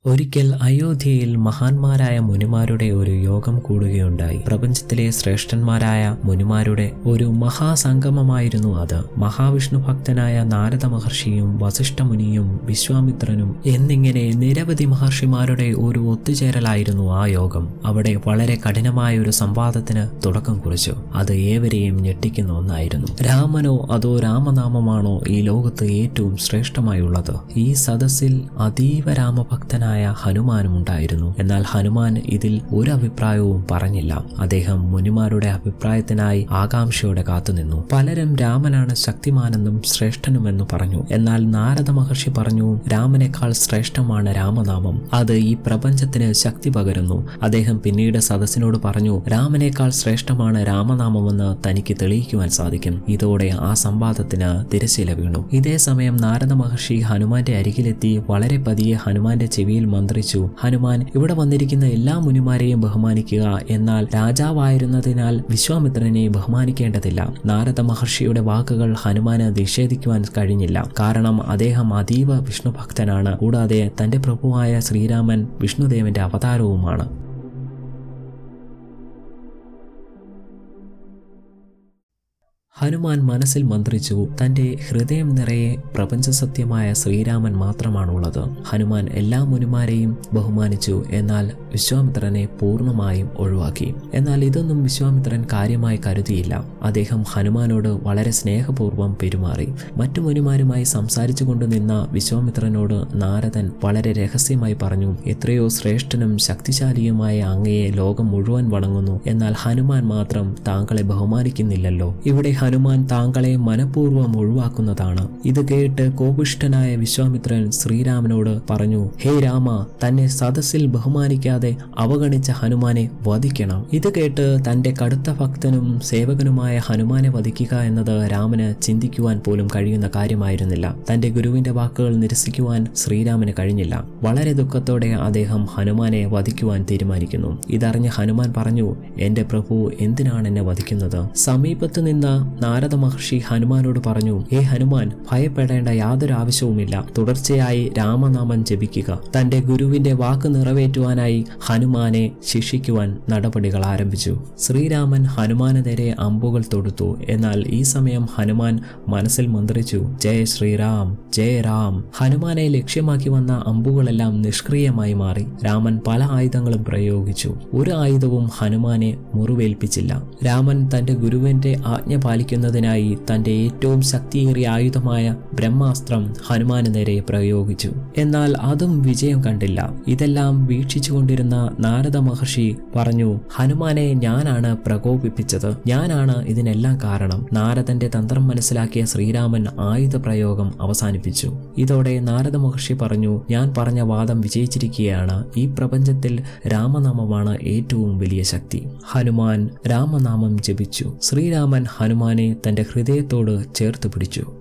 ഒരിക്കൽ അയോധ്യയിൽ മഹാന്മാരായ മുനിമാരുടെ ഒരു യോഗം കൂടുകയുണ്ടായി. പ്രപഞ്ചത്തിലെ ശ്രേഷ്ഠന്മാരായ മുനിമാരുടെ ഒരു മഹാസംഗമമായിരുന്നു അത്. മഹാവിഷ്ണു ഭക്തനായ നാരദ മഹർഷിയും വസിഷ്ഠ മുനിയും വിശ്വാമിത്രനും എന്നിങ്ങനെ നിരവധി മഹർഷിമാരുടെ ഒരു ഒത്തുചേരലായിരുന്നു ആ യോഗം. അവിടെ വളരെ കഠിനമായ ഒരു സംവാദത്തിന് തുടക്കം കുറിച്ചു. അത് ഏവരെയും ഞെട്ടിക്കുന്ന ഒന്നായിരുന്നു. രാമനോ അതോ രാമനാമമാണോ ഈ ലോകത്ത് ഏറ്റവും ശ്രേഷ്ഠമായുള്ളത്? ഈ സദസ്സിൽ അതീവ രാമഭക്തനായ ഹനുമാനും ഉണ്ടായിരുന്നു. എന്നാൽ ഹനുമാൻ ഇതിൽ ഒരു അഭിപ്രായവും പറഞ്ഞില്ല. അദ്ദേഹം മുനിമാരുടെ അഭിപ്രായത്തിനായി ആകാംക്ഷയോടെ കാത്തുനിന്നു. പലരും രാമനാണ് ശക്തിമാനെന്നും ശ്രേഷ്ഠനുമെന്ന് പറഞ്ഞു. എന്നാൽ നാരദ മഹർഷി പറഞ്ഞു, രാമനേക്കാൾ ശ്രേഷ്ഠമാണ് രാമനാമം. അത് ഈ പ്രപഞ്ചത്തിന് ശക്തി പകരുന്നു. അദ്ദേഹം പിന്നീട് സദസ്സിനോട് പറഞ്ഞു, രാമനേക്കാൾ ശ്രേഷ്ഠമാണ് രാമനാമമെന്ന് തനിക്ക് തെളിയിക്കുവാൻ സാധിക്കും. ഇതോടെ ആ സംവാദത്തിന് തിരശ്ശീല വീണു. ഇതേ സമയം നാരദ മഹർഷി ഹനുമാന്റെ അരികിലെത്തി വളരെ പതിയെ ഹനുമാന്റെ ചെവിയിൽ മന്ത്രിച്ചു, ഹനുമാൻ, ഇവിടെ വന്നിരിക്കുന്ന എല്ലാ മുനിമാരെയും ബഹുമാനിക്കുക. എന്നാൽ രാജാവായിരുന്നതിനാൽ വിശ്വാമിത്രനെ ബഹുമാനിക്കേണ്ടതില്ല. നാരദ മഹർഷിയുടെ വാക്കുകൾ ഹനുമാന് നിഷേധിക്കുവാൻ കഴിഞ്ഞില്ല. കാരണം അദ്ദേഹം അതീവ വിഷ്ണുഭക്തനാണ്. കൂടാതെ തന്റെ പ്രഭുവായ ശ്രീരാമൻ വിഷ്ണുദേവന്റെ അവതാരവുമാണ്. ഹനുമാൻ മനസ്സിൽ മന്ത്രിച്ചു, തന്റെ ഹൃദയം നിറയെ പ്രപഞ്ചസത്യമായ ശ്രീരാമൻ മാത്രമാണുള്ളത്. ഹനുമാൻ എല്ലാ മുനിമാരെയും ബഹുമാനിച്ചു. എന്നാൽ വിശ്വാമിത്രനെ പൂർണ്ണമായും ഒഴിവാക്കി. എന്നാൽ ഇതൊന്നും വിശ്വാമിത്രൻ കാര്യമായി കരുതിയില്ല. അദ്ദേഹം ഹനുമാനോട് വളരെ സ്നേഹപൂർവ്വം പെരുമാറി. മറ്റു മുനിമാരുമായി സംസാരിച്ചു കൊണ്ടു നിന്ന വിശ്വാമിത്രനോട് നാരദൻ വളരെ രഹസ്യമായി പറഞ്ഞു, എത്രയോ ശ്രേഷ്ഠനും ശക്തിശാലിയുമായ അങ്ങയെ ലോകം മുഴുവൻ വണങ്ങുന്നു. എന്നാൽ ഹനുമാൻ മാത്രം താങ്കളെ ബഹുമാനിക്കുന്നില്ലല്ലോ. ഇവിടെ ഹനുമാൻ താങ്കളെ മനഃപൂർവ്വം ഒഴിവാക്കുന്നതാണ്. ഇത് കേട്ട് കോപിഷ്ഠനായ വിശ്വാമിത്രൻ ശ്രീരാമനോട് പറഞ്ഞു, ഹേ രാമ, തന്നെ സദസ്സിൽ ബഹുമാനിക്കാതെ അവഗണിച്ച ഹനുമാനെ വധിക്കണം. ഇത് കേട്ട് തന്റെ കടുത്ത ഭക്തനും സേവകനുമായ ഹനുമാനെ വധിക്കുക എന്നത് രാമന് ചിന്തിക്കുവാൻ പോലും കഴിയുന്ന കാര്യമായിരുന്നില്ല. തന്റെ ഗുരുവിന്റെ വാക്കുകൾ നിരസിക്കുവാൻ ശ്രീരാമന് കഴിഞ്ഞില്ല. വളരെ ദുഃഖത്തോടെ അദ്ദേഹം ഹനുമാനെ വധിക്കുവാൻ തീരുമാനിക്കുന്നു. ഇതറിഞ്ഞ് ഹനുമാൻ പറഞ്ഞു, എന്റെ പ്രഭു എന്തിനാണ് എന്നെ വധിക്കുന്നത്? സമീപത്ത് നിന്ന നാരദ മഹർഷി ഹനുമാനോട് പറഞ്ഞു, ഹേ ഹനുമാൻ, ഭയപ്പെടേണ്ട യാതൊരു ആവശ്യവുമില്ല. തുടർച്ചയായി രാമനാമം ജപിക്കുക. തന്റെ ഗുരുവിന്റെ വാക്ക് നിറവേറ്റുവാനായി ഹനുമാനെ ശിക്ഷിക്കുവാൻ നടപടികൾ ആരംഭിച്ചു. ശ്രീരാമൻ ഹനുമാന് നേരെ അമ്പുകൾ തൊടുത്തു. എന്നാൽ ഈ സമയം ഹനുമാൻ മനസ്സിൽ മന്ത്രിച്ചു, ജയ ശ്രീറാം, ജയ രാം. ഹനുമാനെ ലക്ഷ്യമാക്കി വന്ന അമ്പുകളെല്ലാം നിഷ്ക്രിയമായി മാറി. രാമൻ പല ആയുധങ്ങളും പ്രയോഗിച്ചു. ഒരു ആയുധവും ഹനുമാനെ മുറിവേൽപ്പിച്ചില്ല. രാമൻ തന്റെ ഗുരുവിന്റെ ആജ്ഞ പാലിക്കുന്നതിനായി തന്റെ ഏറ്റവും ശക്തിയേറിയ ആയുധമായ ബ്രഹ്മാസ്ത്രം ഹനുമാന് നേരെ പ്രയോഗിച്ചു. എന്നാൽ അതും വിജയം കണ്ടില്ല. ഇതെല്ലാം വീക്ഷിച്ചുകൊണ്ടിരുന്ന നാരദ മഹർഷി പറഞ്ഞു, ഹനുമാനെ ഞാനാണ് പ്രകോപിപ്പിച്ചത്. ഞാനാണ് ഇതിനെല്ലാം കാരണം. നാരദന്റെ തന്ത്രം മനസ്സിലാക്കിയ ശ്രീരാമൻ ആയുധ പ്രയോഗം അവസാനിപ്പിച്ചു. ഇതോടെ നാരദ മഹർഷി പറഞ്ഞു, ഞാൻ പറഞ്ഞ വാദം വിജയിച്ചിരിക്കുകയാണ്. ഈ പ്രപഞ്ചത്തിൽ രാമനാമമാണ് ഏറ്റവും വലിയ ശക്തി. ഹനുമാൻ രാമനാമം ജപിച്ചു. ശ്രീരാമൻ ഹനുമാനെ തന്റെ ഹൃദയത്തോട് ചേർത്ത് പിടിച്ചു.